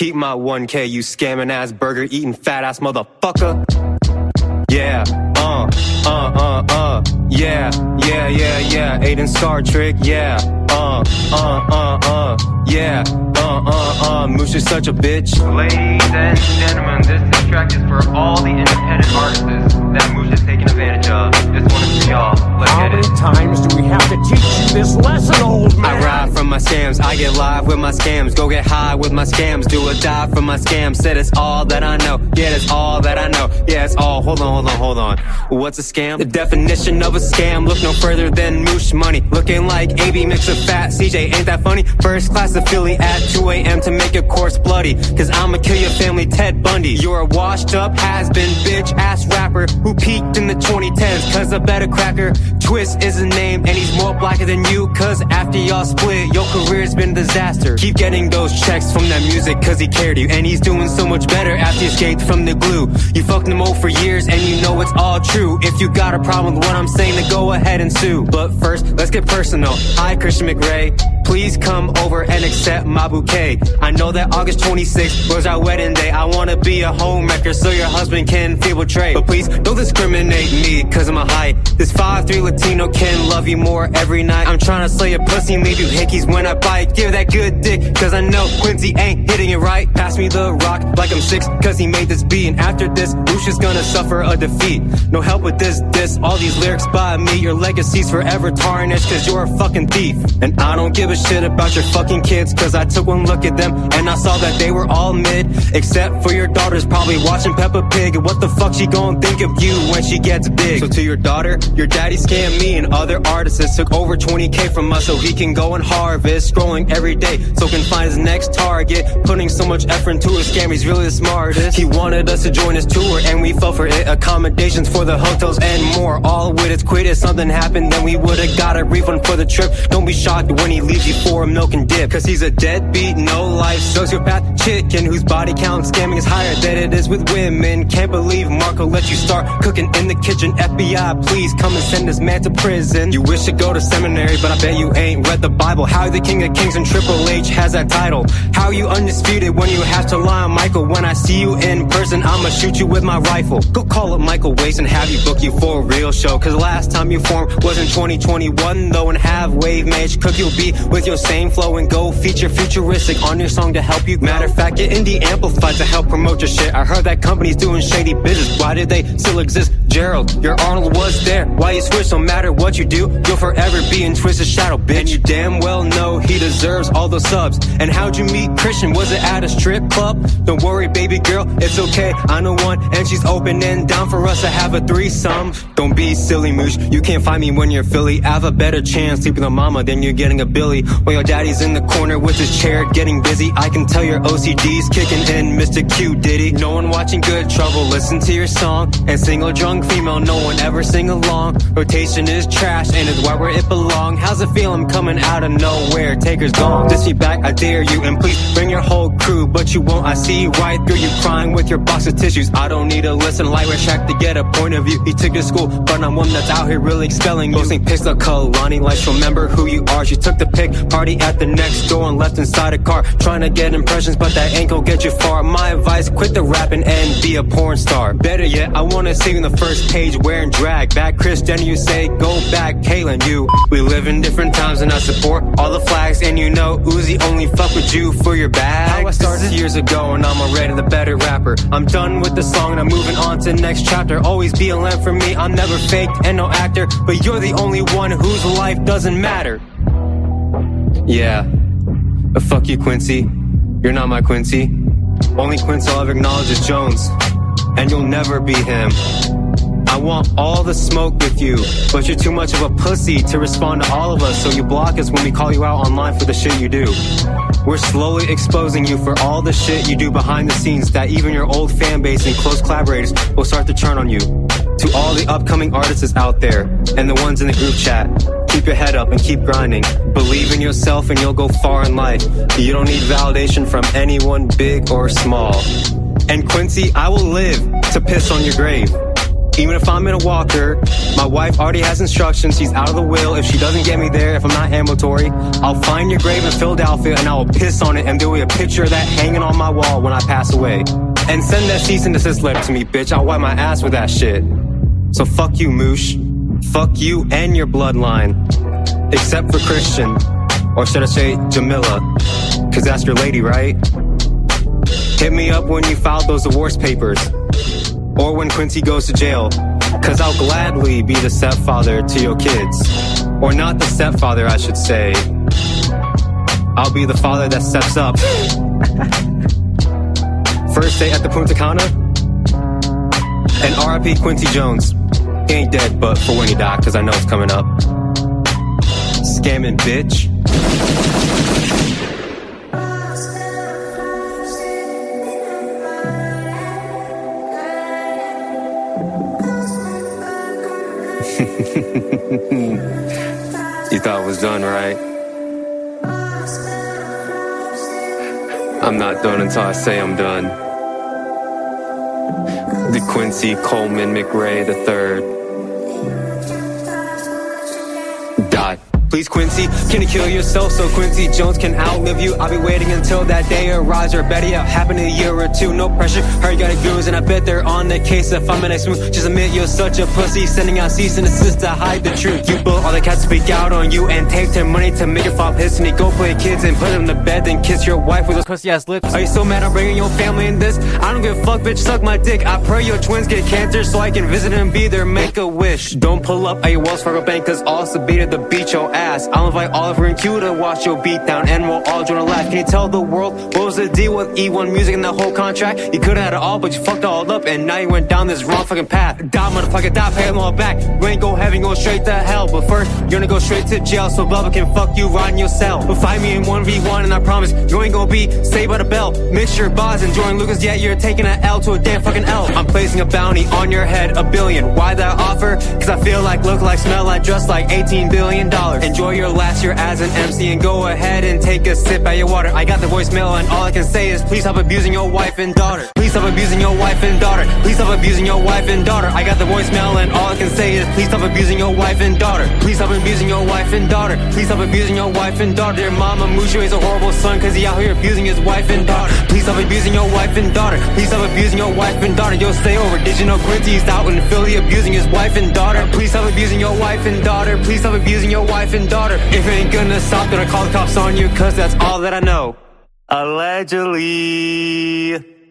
keep my 1K, you scamming ass burger eating fat ass motherfucker. Yeah, yeah, Aiden Star Trick, yeah, yeah, Moosh is such a bitch. Ladies and gentlemen, this track is for all the independent artists that Moosh has taken advantage of. This one is for y'all. Let's How get it. many times do we have to teach you this lesson, old man? I ride from my scams, I get live with my scams. Go get high with my scams, do a dive from my scams. Said it's all that I know, yeah, that's all that I know. Yeah, it's all, hold on. What's a scam? The definition of a scam, look no further than Moosh money. Looking like AB mix of fat, CJ ain't that funny. First class to Philly at 2 a.m. to make your course bloody. Cause I'ma kill your family, Ted Bundy. You're a washed up, has-been, bitch-ass rapper who peaked in the 2010s. Cause a better cracker, Twist is his name, and he's more blacker than you. Cause after y'all split, your career's been a disaster. Keep getting those checks from that music cause he cared you. And he's doing so much better after he escaped from the glue. You fucked him over for years and you know it's all true. If you got a problem with what I'm saying, then go ahead and sue. But first, let's get personal. Hi, Christian McRae. Please come over and accept my bouquet. I know that August 26th was our wedding day. I wanna be a homewrecker so your husband can feel betrayed. But please, don't discriminate me cause of my height. This 5'3" Latino can love you more every night. I'm trying to slay a pussy and leave you hickeys when I bite. Give that good dick cause I know Quincy ain't hitting it right. Pass me the rock like I'm 6 cause he made this beat. And after this, Moosh is gonna suffer a defeat. No help with this, all these lyrics by me. Your legacy's forever tarnished cause you're a fucking thief. And I don't give a shit about your fucking kids cause I took one look at them and I saw that they were all mid. Except for your daughter's probably watching Peppa Pig. And what the fuck she gon' think of you when she gets big? So to your daughter, your daddy scammed me and other artists. Took over 20K from us so he can go and harvest. Scrolling every day so can find his next target. Putting so much effort into a scam, he's really the smartest. He wanted us to join his tour and we fell for it. Accommodations for the hotels and more. All with its quit. If something happened then we would've got a refund for the trip. Don't be shocked when he leaves you for a milk and dip. Cause he's a deadbeat, no life sociopath chicken whose body count scamming is higher than it is with women. Can't believe Marco let you start cooking in the kitchen. FBI, please come and send this man to prison. You wish to go to seminary, but I bet you ain't read the Bible. How the King of Kings and Triple H has that title? How you undisputed when you have to lie on Michael? When I see you in person, I'ma shoot you with my rifle. Go call up Michael Waste and have you book you for a real show. Cause last time you formed was in 2021 though. And have Wave Mage cook you'll be with your same flow and go feature futuristic on your song to help you grow. Matter of fact, get indie amplified to help promote your shit. I heard that company's doing shady business. Why did they still exist? Gerald, your Arnold was there. Why you switch? No matter what you do, you'll forever be in Twisted Shadow, bitch. And you damn well know he deserves all those subs. And how'd you meet Christian? Was it at a strip club? Don't worry, baby girl, it's okay. I know one, and she's open and down for us to have a threesome. Don't be silly, Moosh. You can't find me when you're Philly. I have a better chance sleeping with mama than you're getting a Billy. While your daddy's in the corner with his chair getting busy. I can tell your OCD's kicking in, Mr. Q Diddy. No one watching Good Trouble, listen to your song. And single drunk female, no one ever sing along. Rotation is trash and it's right where it belong. How's it feel? I'm coming out of nowhere, Taker's gone. This feedback, I dare you, and please bring your whole crew. But you won't, I see right through you crying with your box of tissues. I don't need to listen lightweight track to get a point of view. He took to school, but I'm one that's out here really expelling you. Posting pics of Kalani, like remember who you are. She took the pic, party at the next door and left inside a car. Trying to get impressions, but that ain't gon' get you far. My advice, quit the rapping and be a porn star. Better yet, I wanna see you on the first page wearing drag. Back Chris Jenner, you say, go back Kaylin, you. We live in different times and I support all the flags. And you know Uzi only fuck with you for your bag. How I started years ago and I'm already the better rapper. I'm done with the song and I'm moving on to the next chapter. Always be a lamb for me, I'm never faked and no actor. But you're the only one whose life doesn't matter. Yeah, but fuck you, Quincy. You're not my Quincy. Only Quincy I'll ever acknowledge is Jones, and you'll never be him. I want all the smoke with you, but you're too much of a pussy to respond to all of us, so you block us when we call you out online for the shit you do. We're slowly exposing you for all the shit you do behind the scenes that even your old fan base and close collaborators will start to turn on you. To all the upcoming artists out there, and the ones in the group chat, keep your head up and keep grinding. Believe in yourself and you'll go far in life. You don't need validation from anyone, big or small. And Quincy, I will live to piss on your grave. Even if I'm in a walker, my wife already has instructions. She's out of the will. If she doesn't get me there, if I'm not ambulatory, I'll find your grave in Philadelphia and I will piss on it and do a picture of that hanging on my wall when I pass away. And send that cease and desist letter to me, bitch. I'll wipe my ass with that shit. So fuck you, Moosh. Fuck you and your bloodline. Except for Christian. Or should I say Jamila? Cause that's your lady, right? Hit me up when you filed those divorce papers. Or when Quincy goes to jail. Cause I'll gladly be the stepfather to your kids. Or not the stepfather, I should say. I'll be the father that steps up. First day at the Punta Cana. And R.I.P. Quincy Jones. He ain't dead, but for when he died, cause I know it's coming up. Scamming bitch. You thought it was done, right? I'm not done until I say I'm done. The Quincy Coleman McRae III. Die. Please, Quincy, can you kill yourself so Quincy Jones can outlive you? I'll be waiting until that day arrives, or better yet, happen in a year or two. No pressure, heard you got a goons, and I bet they're on the case. If I'm in a smooth, just admit you're such a pussy. Sending out cease and desist to hide the truth. You built all the cats to speak out on you and take their money to make your file history. Go play kids and put them to bed, then kiss your wife with those pussy ass lips. Are you so mad I'm bringing your family in this? I don't give a fuck, bitch, suck my dick. I pray your twins get cancer so I can visit and be their make-a-wish. Don't pull up at your Wells Fargo bank, cause all beat to beat your ass. I'll invite Oliver and Q to watch your beat down, and we'll all join a laugh. Can you tell the world what was the deal with E1 Music and the whole contract? You could've had it all, but you fucked all up, and now you went down this wrong fucking path. Die, motherfucker, die, pay them all back. You ain't go heaven, go straight to hell. But first, you're gonna go straight to jail, so Bubba can fuck you right in your cell. But fight me in 1v1, and I promise you ain't gonna be saved by the bell. Mix your bars and Jordan Lucas, yeah, you're taking an L to a damn fucking L. I'm placing a bounty on your head, $1 billion. Why that offer? Cause I feel like, look like, smell like, just like $18 billion. Enjoy your last year as an MC and go ahead and take a sip at your water. I got the voicemail and all I can say is please stop abusing your wife and daughter. Please stop abusing your wife and daughter. Please stop abusing your wife and daughter. I got the voicemail and all I can say is please stop abusing your wife and daughter. Please stop abusing your wife and daughter. Please stop abusing your wife and daughter. Dear mama, Mushu is a horrible son cause he out here abusing his wife and daughter. Please stop abusing your wife and daughter. Please stop abusing your wife and daughter. Yo, stay over. Did you know Quincy's out in Philly abusing his wife and daughter? Please stop abusing your wife and daughter. Please stop abusing your wife and daughter. If you ain't gonna stop, then I call the cops on you, cause that's all that I know. Allegedly.